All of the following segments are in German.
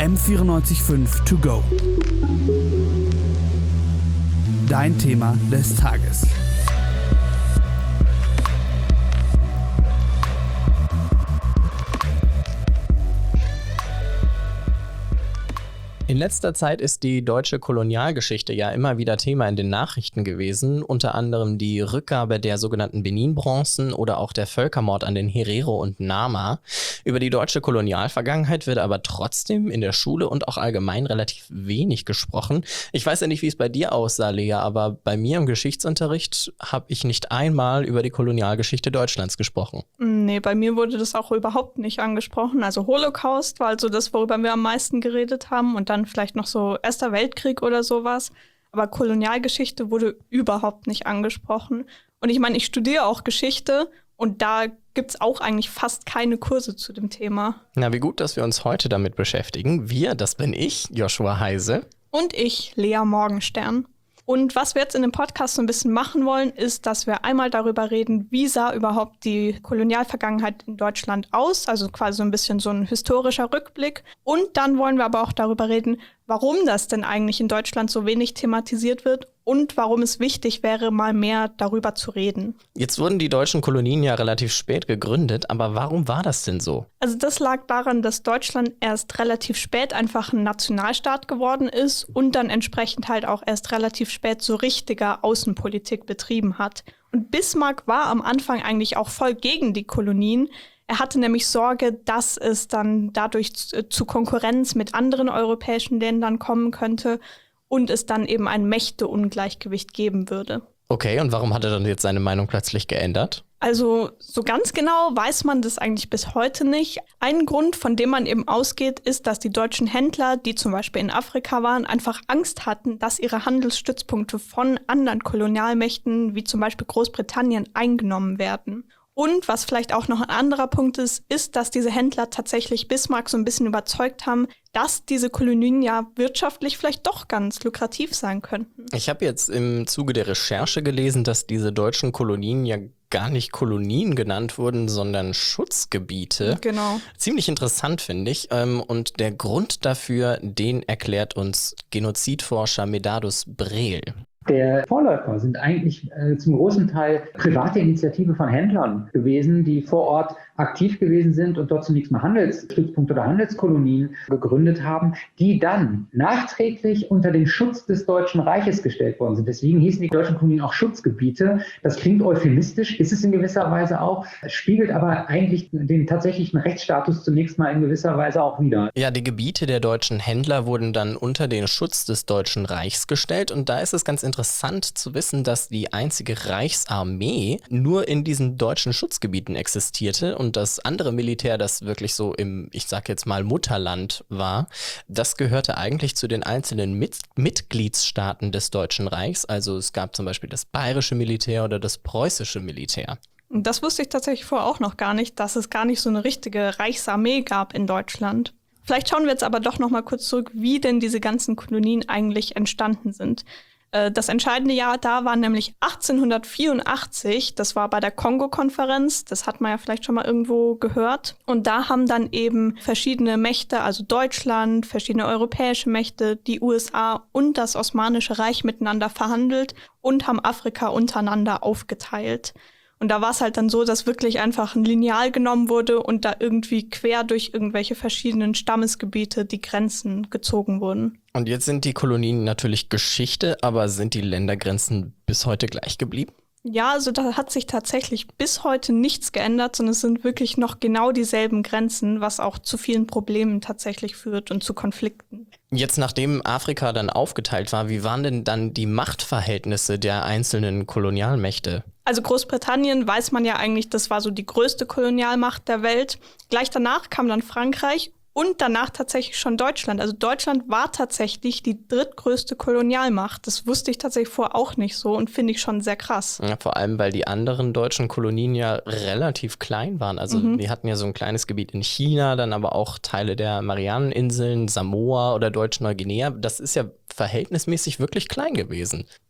M94.5 To Go. Dein Thema des Tages. In letzter Zeit ist die deutsche Kolonialgeschichte ja immer wieder Thema in den Nachrichten gewesen, unter anderem die Rückgabe der sogenannten Benin-Bronzen oder auch der Völkermord an den Herero und Nama. Über die deutsche Kolonialvergangenheit wird aber trotzdem in der Schule und auch allgemein relativ wenig gesprochen. Ich weiß ja nicht, wie es bei dir aussah, Lea, aber bei mir im Geschichtsunterricht habe ich nicht einmal über die Kolonialgeschichte Deutschlands gesprochen. Nee, bei mir wurde das auch überhaupt nicht angesprochen. Also Holocaust war also das, worüber wir am meisten geredet haben und dann vielleicht noch so Erster Weltkrieg oder sowas. Aber Kolonialgeschichte wurde überhaupt nicht angesprochen. Und ich meine, ich studiere auch Geschichte und da gibt es auch eigentlich fast keine Kurse zu dem Thema. Na, wie gut, dass wir uns heute damit beschäftigen. Wir, das bin ich, Joshua Heise. Und ich, Lea Morgenstern. Und was wir jetzt in dem Podcast so ein bisschen machen wollen, ist, dass wir einmal darüber reden, wie sah überhaupt die Kolonialvergangenheit in Deutschland aus, also quasi so ein bisschen so ein historischer Rückblick. Und dann wollen wir aber auch darüber reden, warum das denn eigentlich in Deutschland so wenig thematisiert wird und warum es wichtig wäre, mal mehr darüber zu reden. Jetzt wurden die deutschen Kolonien ja relativ spät gegründet, aber warum war das denn so? Also das lag daran, dass Deutschland erst relativ spät einfach ein Nationalstaat geworden ist und dann entsprechend halt auch erst relativ spät so richtiger Außenpolitik betrieben hat. Und Bismarck war am Anfang eigentlich auch voll gegen die Kolonien. Er hatte nämlich Sorge, dass es dann dadurch zu Konkurrenz mit anderen europäischen Ländern kommen könnte und es dann eben ein Mächteungleichgewicht geben würde. Okay, und warum hat er dann jetzt seine Meinung plötzlich geändert? Also so ganz genau weiß man das eigentlich bis heute nicht. Ein Grund, von dem man eben ausgeht, ist, dass die deutschen Händler, die zum Beispiel in Afrika waren, einfach Angst hatten, dass ihre Handelsstützpunkte von anderen Kolonialmächten, wie zum Beispiel Großbritannien, eingenommen werden. Und was vielleicht auch noch ein anderer Punkt ist, dass diese Händler tatsächlich Bismarck so ein bisschen überzeugt haben, dass diese Kolonien ja wirtschaftlich vielleicht doch ganz lukrativ sein könnten. Ich habe jetzt im Zuge der Recherche gelesen, dass diese deutschen Kolonien ja gar nicht Kolonien genannt wurden, sondern Schutzgebiete. Genau. Ziemlich interessant, finde ich. Und der Grund dafür, den erklärt uns Genozidforscher Medardus Brel. Der Vorläufer sind eigentlich zum großen Teil private Initiative von Händlern gewesen, die vor Ort aktiv gewesen sind und dort zunächst mal Handelsstützpunkte oder Handelskolonien gegründet haben, die dann nachträglich unter den Schutz des Deutschen Reiches gestellt worden sind. Deswegen hießen die deutschen Kolonien auch Schutzgebiete. Das klingt euphemistisch, ist es in gewisser Weise auch, spiegelt aber eigentlich den tatsächlichen Rechtsstatus zunächst mal in gewisser Weise auch wider. Ja, die Gebiete der deutschen Händler wurden dann unter den Schutz des Deutschen Reichs gestellt und da ist es ganz interessant zu wissen, dass die einzige Reichsarmee nur in diesen deutschen Schutzgebieten existierte und das andere Militär, das wirklich so im, ich sag jetzt mal, Mutterland war, das gehörte eigentlich zu den einzelnen Mitgliedsstaaten des Deutschen Reichs. Also es gab zum Beispiel das bayerische Militär oder das preußische Militär. Das wusste ich tatsächlich vorher auch noch gar nicht, dass es gar nicht so eine richtige Reichsarmee gab in Deutschland. Vielleicht schauen wir jetzt aber doch noch mal kurz zurück, wie denn diese ganzen Kolonien eigentlich entstanden sind. Das entscheidende Jahr da war nämlich 1884, das war bei der Kongo-Konferenz, das hat man ja vielleicht schon mal irgendwo gehört. Und da haben dann eben verschiedene Mächte, also Deutschland, verschiedene europäische Mächte, die USA und das Osmanische Reich miteinander verhandelt und haben Afrika untereinander aufgeteilt. Und da war es halt dann so, dass wirklich einfach ein Lineal genommen wurde und da irgendwie quer durch irgendwelche verschiedenen Stammesgebiete die Grenzen gezogen wurden. Und jetzt sind die Kolonien natürlich Geschichte, aber sind die Ländergrenzen bis heute gleich geblieben? Ja, also da hat sich tatsächlich bis heute nichts geändert, sondern es sind wirklich noch genau dieselben Grenzen, was auch zu vielen Problemen tatsächlich führt und zu Konflikten. Jetzt, nachdem Afrika dann aufgeteilt war, wie waren denn dann die Machtverhältnisse der einzelnen Kolonialmächte? Also Großbritannien weiß man ja eigentlich, das war so die größte Kolonialmacht der Welt. Gleich danach kam dann Frankreich und danach tatsächlich schon Deutschland. Also Deutschland war tatsächlich die drittgrößte Kolonialmacht. Das wusste ich tatsächlich vorher auch nicht so und finde ich schon sehr krass. Ja, vor allem, weil die anderen deutschen Kolonien ja relativ klein waren. Also die hatten ja so ein kleines Gebiet in China, dann aber auch Teile der Marianeninseln, Samoa oder Deutsch-Neuguinea. Das ist ja verhältnismäßig wirklich klein gewesen.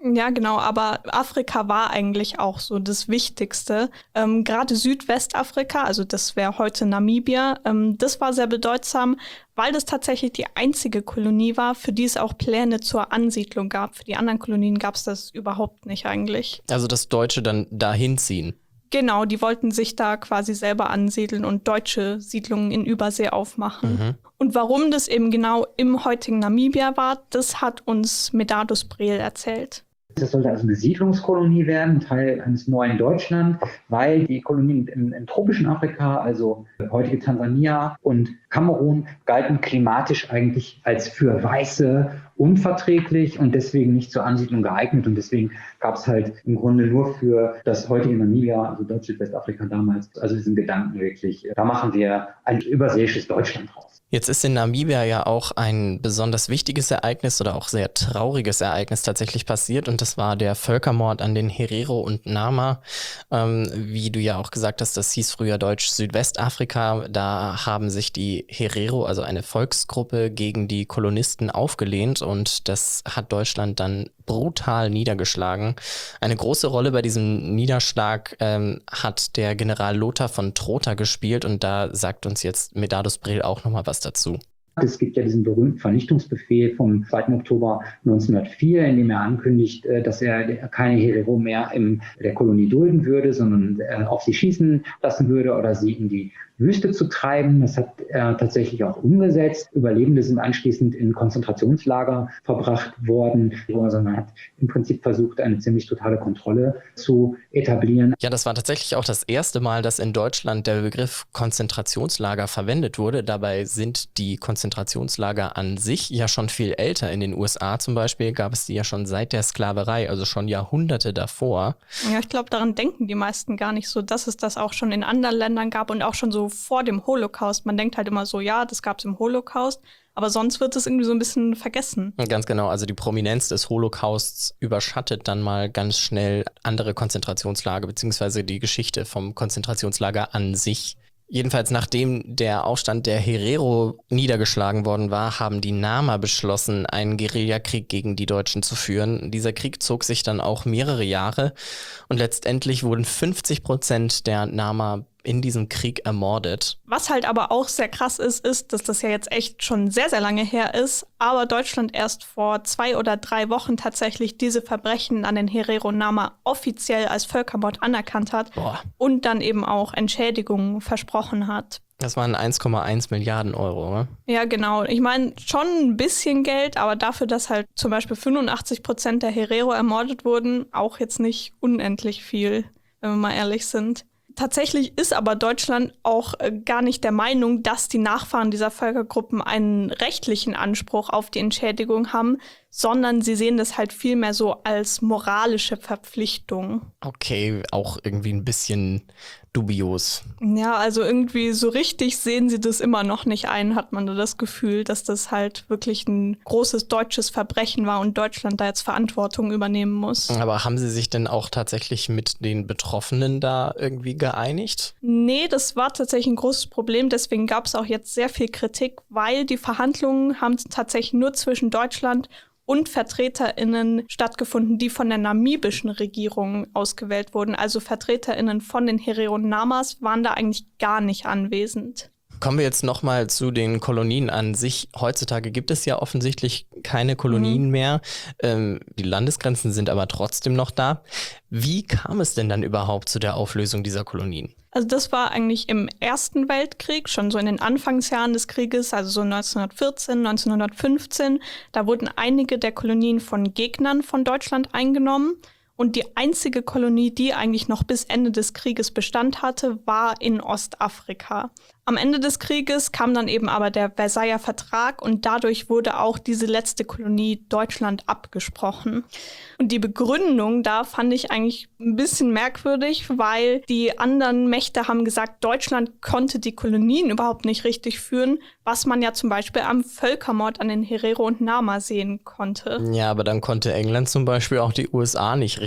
Ja, genau, aber Afrika war eigentlich auch so das Wichtigste. Gerade Südwestafrika, also das wäre heute Namibia, das war sehr bedeutsam, weil das tatsächlich die einzige Kolonie war, für die es auch Pläne zur Ansiedlung gab. Für die anderen Kolonien gab es das überhaupt nicht eigentlich. Also dass Deutsche dann dahin ziehen. Genau, die wollten sich da quasi selber ansiedeln und deutsche Siedlungen in Übersee aufmachen. Und warum das eben genau im heutigen Namibia war, das hat uns Medardus Brel erzählt. Das sollte also eine Siedlungskolonie werden, Teil eines neuen Deutschland, weil die Kolonien im tropischen Afrika, also heutige Tansania und Kamerun, galten klimatisch eigentlich als für Weiße unverträglich und deswegen nicht zur Ansiedlung geeignet. Und deswegen gab es halt im Grunde nur für das heutige Namibia, also Deutsch-Südwestafrika damals, also diesen Gedanken wirklich, da machen wir ein überseeisches Deutschland raus. Jetzt ist in Namibia ja auch ein besonders wichtiges Ereignis oder auch sehr trauriges Ereignis tatsächlich passiert und das war der Völkermord an den Herero und Nama. Wie du ja auch gesagt hast, das hieß früher Deutsch-Südwestafrika. Da haben sich die Herero, also eine Volksgruppe, gegen die Kolonisten aufgelehnt und das hat Deutschland dann brutal niedergeschlagen. Eine große Rolle bei diesem Niederschlag hat der General Lothar von Trotha gespielt und da sagt uns jetzt Medardus Brel auch nochmal was dazu. Es gibt ja diesen berühmten Vernichtungsbefehl vom 2. Oktober 1904, in dem er ankündigt, dass er keine Herero mehr in der Kolonie dulden würde, sondern auf sie schießen lassen würde oder sie in die Wüste zu treiben. Das hat er tatsächlich auch umgesetzt. Überlebende sind anschließend in Konzentrationslager verbracht worden. Also man hat im Prinzip versucht, eine ziemlich totale Kontrolle zu etablieren. Ja, das war tatsächlich auch das erste Mal, dass in Deutschland der Begriff Konzentrationslager verwendet wurde. Dabei sind die Konzentrationslager an sich ja schon viel älter. In den USA zum Beispiel gab es die ja schon seit der Sklaverei, also schon Jahrhunderte davor. Ja, ich glaube, daran denken die meisten gar nicht so, dass es das auch schon in anderen Ländern gab und auch schon so vor dem Holocaust. Man denkt halt immer so, ja, das gab es im Holocaust, aber sonst wird es irgendwie so ein bisschen vergessen. Ganz genau, also die Prominenz des Holocausts überschattet dann mal ganz schnell andere Konzentrationslager beziehungsweise die Geschichte vom Konzentrationslager an sich. Jedenfalls nachdem der Aufstand der Herero niedergeschlagen worden war, haben die Nama beschlossen, einen Guerillakrieg gegen die Deutschen zu führen. Dieser Krieg zog sich dann auch mehrere Jahre und letztendlich wurden 50% der Nama in diesem Krieg ermordet. Was halt aber auch sehr krass ist, dass das ja jetzt echt schon sehr, sehr lange her ist, aber Deutschland erst vor 2 oder 3 Wochen tatsächlich diese Verbrechen an den Herero Nama offiziell als Völkermord anerkannt hat und dann eben auch Entschädigungen versprochen hat. Das waren 1,1 Milliarden Euro, oder? Ja, genau. Ich meine, schon ein bisschen Geld, aber dafür, dass halt zum Beispiel 85% der Herero ermordet wurden, auch jetzt nicht unendlich viel, wenn wir mal ehrlich sind. Tatsächlich ist aber Deutschland auch gar nicht der Meinung, dass die Nachfahren dieser Völkergruppen einen rechtlichen Anspruch auf die Entschädigung haben, sondern sie sehen das halt vielmehr so als moralische Verpflichtung. Okay, auch irgendwie ein bisschen dubios. Ja, also irgendwie so richtig sehen sie das immer noch nicht ein, hat man da das Gefühl, dass das halt wirklich ein großes deutsches Verbrechen war und Deutschland da jetzt Verantwortung übernehmen muss. Aber haben sie sich denn auch tatsächlich mit den Betroffenen da irgendwie geeinigt? Nee, das war tatsächlich ein großes Problem, deswegen gab es auch jetzt sehr viel Kritik, weil die Verhandlungen haben tatsächlich nur zwischen Deutschland und VertreterInnen stattgefunden, die von der namibischen Regierung ausgewählt wurden. Also VertreterInnen von den Herero Namas waren da eigentlich gar nicht anwesend. Kommen wir jetzt nochmal zu den Kolonien an sich. Heutzutage gibt es ja offensichtlich keine Kolonien mehr. Die Landesgrenzen sind aber trotzdem noch da. Wie kam es denn dann überhaupt zu der Auflösung dieser Kolonien? Also das war eigentlich im Ersten Weltkrieg, schon so in den Anfangsjahren des Krieges, also so 1914, 1915. Da wurden einige der Kolonien von Gegnern von Deutschland eingenommen. Und die einzige Kolonie, die eigentlich noch bis Ende des Krieges Bestand hatte, war in Ostafrika. Am Ende des Krieges kam dann eben aber der Versailler Vertrag und dadurch wurde auch diese letzte Kolonie Deutschland abgesprochen. Und die Begründung da fand ich eigentlich ein bisschen merkwürdig, weil die anderen Mächte haben gesagt, Deutschland konnte die Kolonien überhaupt nicht richtig führen, was man ja zum Beispiel am Völkermord an den Herero und Nama sehen konnte. Ja, aber dann konnte England zum Beispiel auch die USA nicht richtig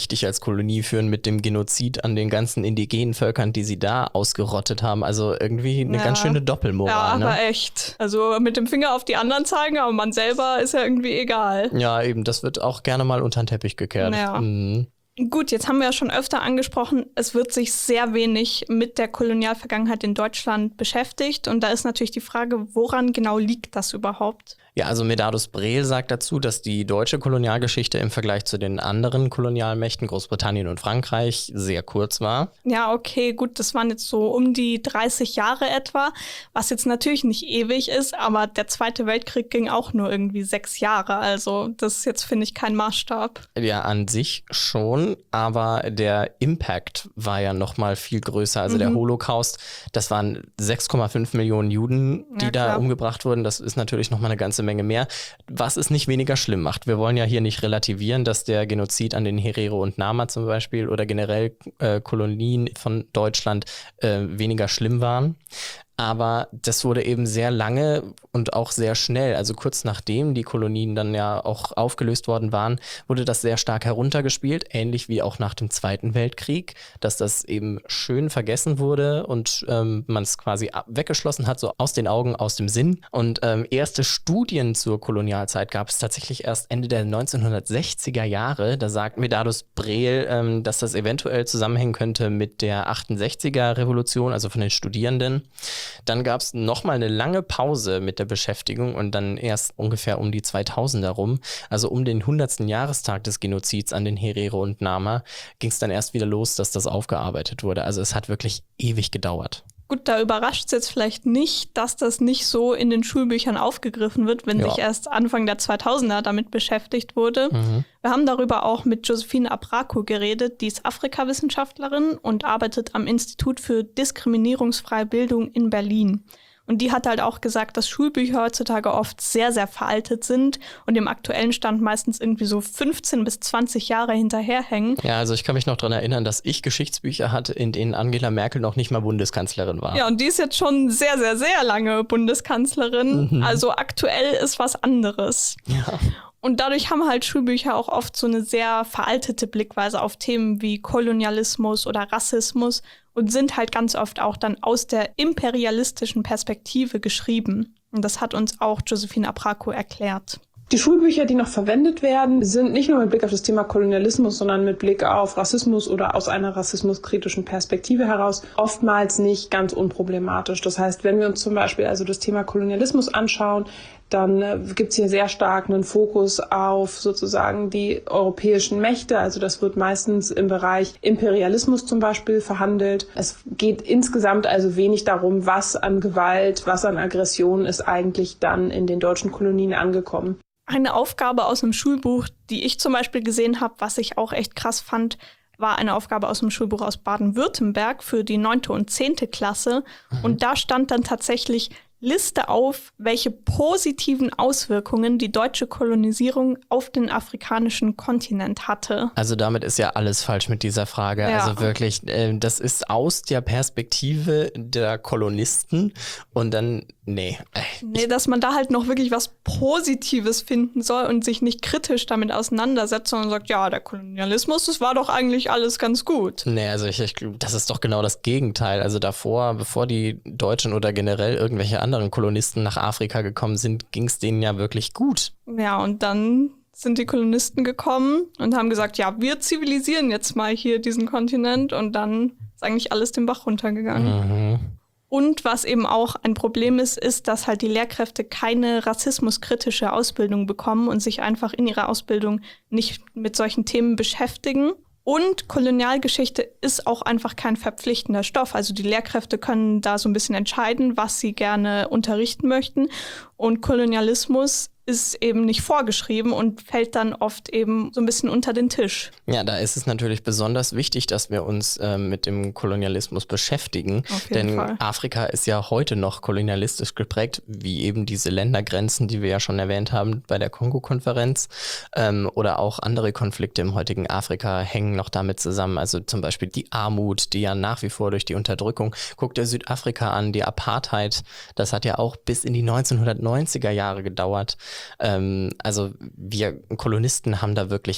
richtig als Kolonie führen mit dem Genozid an den ganzen indigenen Völkern, die sie da ausgerottet haben. Also irgendwie eine ganz schöne Doppelmoral. Ja, aber echt. Also mit dem Finger auf die anderen zeigen, aber man selber ist ja irgendwie egal. Ja, eben, das wird auch gerne mal unter den Teppich gekehrt. Ja. Gut, jetzt haben wir ja schon öfter angesprochen, es wird sich sehr wenig mit der Kolonialvergangenheit in Deutschland beschäftigt. Und da ist natürlich die Frage, woran genau liegt das überhaupt? Ja, also Medardus Breel sagt dazu, dass die deutsche Kolonialgeschichte im Vergleich zu den anderen Kolonialmächten, Großbritannien und Frankreich, sehr kurz war. Ja, okay, gut, das waren jetzt so um die 30 Jahre etwa, was jetzt natürlich nicht ewig ist, aber der Zweite Weltkrieg ging auch nur irgendwie 6 Jahre. Also das ist jetzt, finde ich, kein Maßstab. Ja, an sich schon, aber der Impact war ja noch mal viel größer. Also der Holocaust, das waren 6,5 Millionen Juden, die da umgebracht wurden. Das ist natürlich noch mal eine ganze Menge mehr, was es nicht weniger schlimm macht. Wir wollen ja hier nicht relativieren, dass der Genozid an den Herero und Nama zum Beispiel oder generell Kolonien von Deutschland weniger schlimm waren. Aber das wurde eben sehr lange und auch sehr schnell, also kurz nachdem die Kolonien dann ja auch aufgelöst worden waren, wurde das sehr stark heruntergespielt, ähnlich wie auch nach dem Zweiten Weltkrieg, dass das eben schön vergessen wurde und man es quasi weggeschlossen hat, so aus den Augen, aus dem Sinn. Und erste Studien zur Kolonialzeit gab es tatsächlich erst Ende der 1960er Jahre. Da sagt Medardus Breel, dass das eventuell zusammenhängen könnte mit der 68er Revolution, also von den Studierenden. Dann gab es nochmal eine lange Pause mit der Beschäftigung und dann erst ungefähr um die 2000er rum, also um den 100. Jahrestag des Genozids an den Herero und Nama, ging es dann erst wieder los, dass das aufgearbeitet wurde. Also es hat wirklich ewig gedauert. Gut, da überrascht es jetzt vielleicht nicht, dass das nicht so in den Schulbüchern aufgegriffen wird, wenn sich erst Anfang der 2000er damit beschäftigt wurde. Wir haben darüber auch mit Josephine Abrako geredet, die ist Afrikawissenschaftlerin und arbeitet am Institut für diskriminierungsfreie Bildung in Berlin. Und die hat halt auch gesagt, dass Schulbücher heutzutage oft sehr, sehr veraltet sind und dem aktuellen Stand meistens irgendwie so 15 bis 20 Jahre hinterherhängen. Ja, also ich kann mich noch daran erinnern, dass ich Geschichtsbücher hatte, in denen Angela Merkel noch nicht mal Bundeskanzlerin war. Ja, und die ist jetzt schon sehr, sehr, sehr lange Bundeskanzlerin. Also aktuell ist was anderes. Ja. Und dadurch haben halt Schulbücher auch oft so eine sehr veraltete Blickweise auf Themen wie Kolonialismus oder Rassismus und sind halt ganz oft auch dann aus der imperialistischen Perspektive geschrieben. Und das hat uns auch Josephine Abrako erklärt. Die Schulbücher, die noch verwendet werden, sind nicht nur mit Blick auf das Thema Kolonialismus, sondern mit Blick auf Rassismus oder aus einer rassismuskritischen Perspektive heraus oftmals nicht ganz unproblematisch. Das heißt, wenn wir uns zum Beispiel also das Thema Kolonialismus anschauen, dann gibt es hier sehr stark einen Fokus auf sozusagen die europäischen Mächte. Also das wird meistens im Bereich Imperialismus zum Beispiel verhandelt. Es geht insgesamt also wenig darum, was an Gewalt, was an Aggression ist eigentlich dann in den deutschen Kolonien angekommen. Eine Aufgabe aus einem Schulbuch, die ich zum Beispiel gesehen habe, was ich auch echt krass fand, war eine Aufgabe aus dem Schulbuch aus Baden-Württemberg für die 9. und 10. Klasse. Und da stand dann tatsächlich: Liste auf, welche positiven Auswirkungen die deutsche Kolonisierung auf den afrikanischen Kontinent hatte. Also damit ist ja alles falsch mit dieser Frage. Ja. Also wirklich, das ist aus der Perspektive der Kolonisten und dann, nee, dass man da halt noch wirklich was Positives finden soll und sich nicht kritisch damit auseinandersetzt, sondern sagt, ja, der Kolonialismus, das war doch eigentlich alles ganz gut. Nee, also ich das ist doch genau das Gegenteil. Also davor, bevor die Deutschen oder generell irgendwelche anderen Kolonisten nach Afrika gekommen sind, ging es denen ja wirklich gut. Ja, und dann sind die Kolonisten gekommen und haben gesagt, ja, wir zivilisieren jetzt mal hier diesen Kontinent, und dann ist eigentlich alles den Bach runtergegangen. Und was eben auch ein Problem ist, ist, dass halt die Lehrkräfte keine rassismuskritische Ausbildung bekommen und sich einfach in ihrer Ausbildung nicht mit solchen Themen beschäftigen. Und Kolonialgeschichte ist auch einfach kein verpflichtender Stoff. Also die Lehrkräfte können da so ein bisschen entscheiden, was sie gerne unterrichten möchten. Und Kolonialismus ist eben nicht vorgeschrieben und fällt dann oft eben so ein bisschen unter den Tisch. Ja, da ist es natürlich besonders wichtig, dass wir uns mit dem Kolonialismus beschäftigen. Auf jeden Denn Fall. Afrika ist ja heute noch kolonialistisch geprägt, wie eben diese Ländergrenzen, die wir ja schon erwähnt haben bei der Kongo-Konferenz. Oder auch andere Konflikte im heutigen Afrika hängen noch damit zusammen. Also zum Beispiel die Armut, die ja nach wie vor durch die Unterdrückung, guckt dir Südafrika an, die Apartheid, das hat ja auch bis in die 1990er Jahre gedauert. Also wir Kolonisten haben da wirklich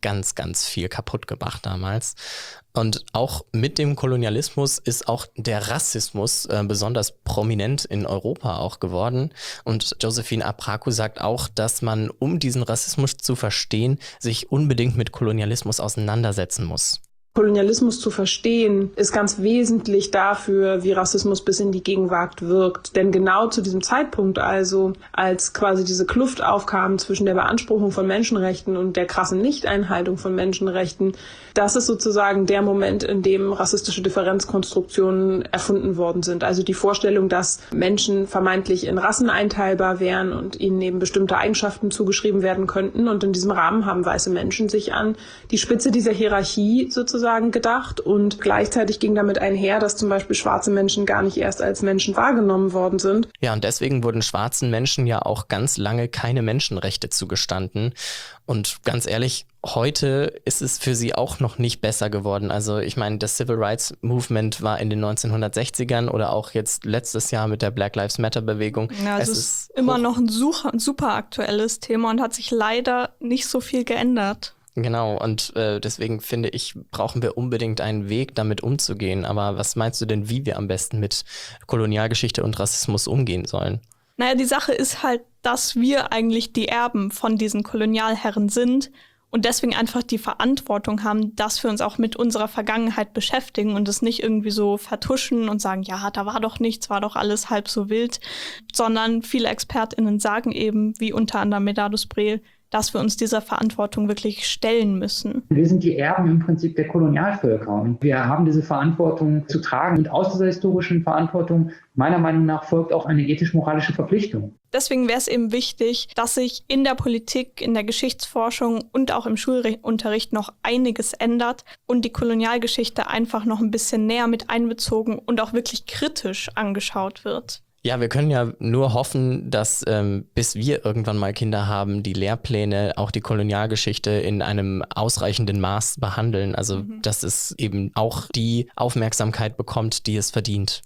ganz, ganz viel kaputt gemacht damals. Und auch mit dem Kolonialismus ist auch der Rassismus besonders prominent in Europa auch geworden. Und Josephine Apraku sagt auch, dass man, um diesen Rassismus zu verstehen, sich unbedingt mit Kolonialismus auseinandersetzen muss. Kolonialismus zu verstehen, ist ganz wesentlich dafür, wie Rassismus bis in die Gegenwart wirkt. Denn genau zu diesem Zeitpunkt also, als quasi diese Kluft aufkam zwischen der Beanspruchung von Menschenrechten und der krassen Nichteinhaltung von Menschenrechten, das ist sozusagen der Moment, in dem rassistische Differenzkonstruktionen erfunden worden sind. Also die Vorstellung, dass Menschen vermeintlich in Rassen einteilbar wären und ihnen eben bestimmte Eigenschaften zugeschrieben werden könnten. Und in diesem Rahmen haben weiße Menschen sich an die Spitze dieser Hierarchie sozusagen gedacht, und gleichzeitig ging damit einher, dass zum Beispiel schwarze Menschen gar nicht erst als Menschen wahrgenommen worden sind. Ja, und deswegen wurden schwarzen Menschen ja auch ganz lange keine Menschenrechte zugestanden. Und ganz ehrlich, heute ist es für sie auch noch nicht besser geworden. Also ich meine, das Civil Rights Movement war in den 1960ern oder auch jetzt letztes Jahr mit der Black Lives Matter Bewegung. Ja, es ist immer noch ein super aktuelles Thema und hat sich leider nicht so viel geändert. Genau, und deswegen finde ich, brauchen wir unbedingt einen Weg, damit umzugehen. Aber was meinst du denn, wie wir am besten mit Kolonialgeschichte und Rassismus umgehen sollen? Naja, die Sache ist halt, dass wir eigentlich die Erben von diesen Kolonialherren sind und deswegen einfach die Verantwortung haben, dass wir uns auch mit unserer Vergangenheit beschäftigen und es nicht irgendwie so vertuschen und sagen, ja, da war doch nichts, war doch alles halb so wild, sondern viele ExpertInnen sagen eben, wie unter anderem Medardus Brel, dass wir uns dieser Verantwortung wirklich stellen müssen. Wir sind die Erben im Prinzip der Kolonialvölker und wir haben diese Verantwortung zu tragen. Und aus dieser historischen Verantwortung, meiner Meinung nach, folgt auch eine ethisch-moralische Verpflichtung. Deswegen wäre es eben wichtig, dass sich in der Politik, in der Geschichtsforschung und auch im Schulunterricht noch einiges ändert und die Kolonialgeschichte einfach noch ein bisschen näher mit einbezogen und auch wirklich kritisch angeschaut wird. Ja, wir können ja nur hoffen, dass bis wir irgendwann mal Kinder haben, die Lehrpläne auch die Kolonialgeschichte in einem ausreichenden Maß behandeln. Also dass es eben auch die Aufmerksamkeit bekommt, die es verdient.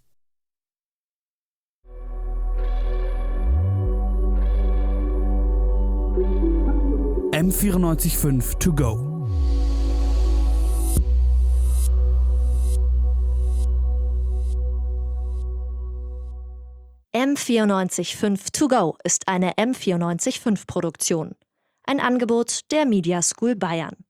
M94.5 to go. M94.5 to go ist eine M94.5 Produktion. Ein Angebot der Media School Bayern.